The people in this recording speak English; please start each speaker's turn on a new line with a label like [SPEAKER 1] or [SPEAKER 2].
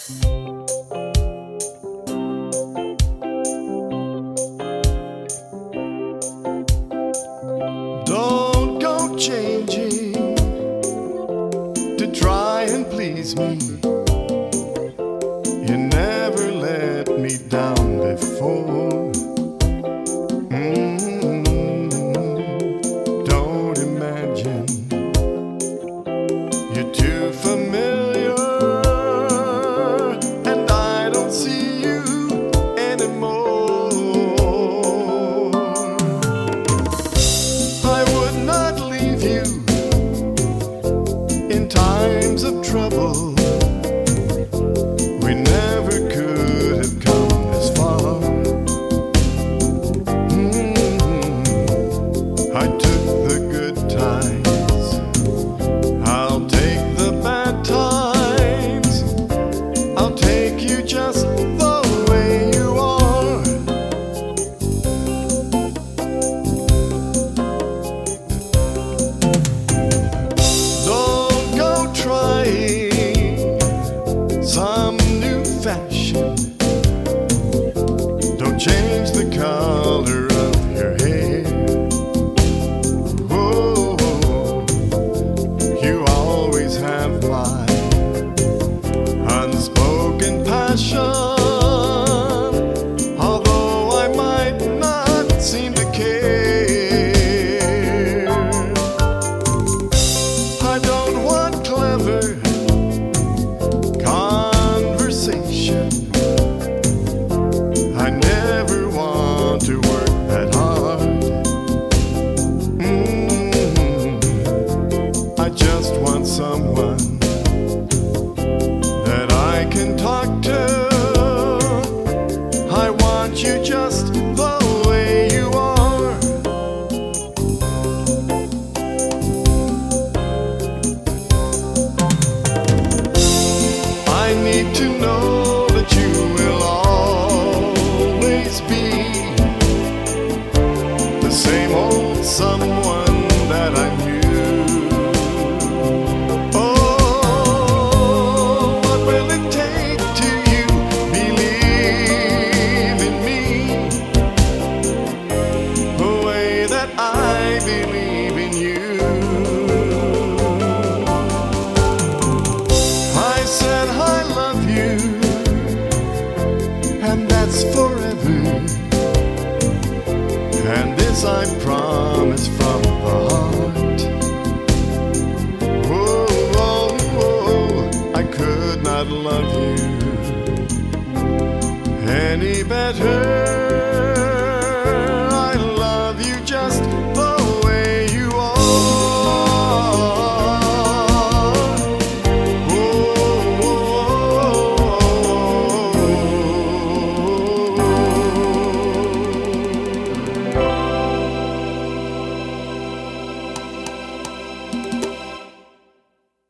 [SPEAKER 1] Don't go changing to try and please me. You never let me down before. Don't imagine you're too familiar, and I don't see you anymore. I would not leave you in times of trouble. We never could have come this far. I took the good times, I'll take the bad times. I'll take you just the way you are. Don't go trying some new fashion. Don't change the color of your hair. Oh, you always have my unspoken passion. Although I might not seem to care, I don't want clever conversation. I never want to work that hard. I just want someone that I can talk to. I want you just the way you are. I need to know that you will always be the same old someone that I knew. Oh, what will it take till you believe in me the way that I believe in you? I said I love you, and that's forever. And this I promise from the heart. Oh, oh, oh, I could not love you any better.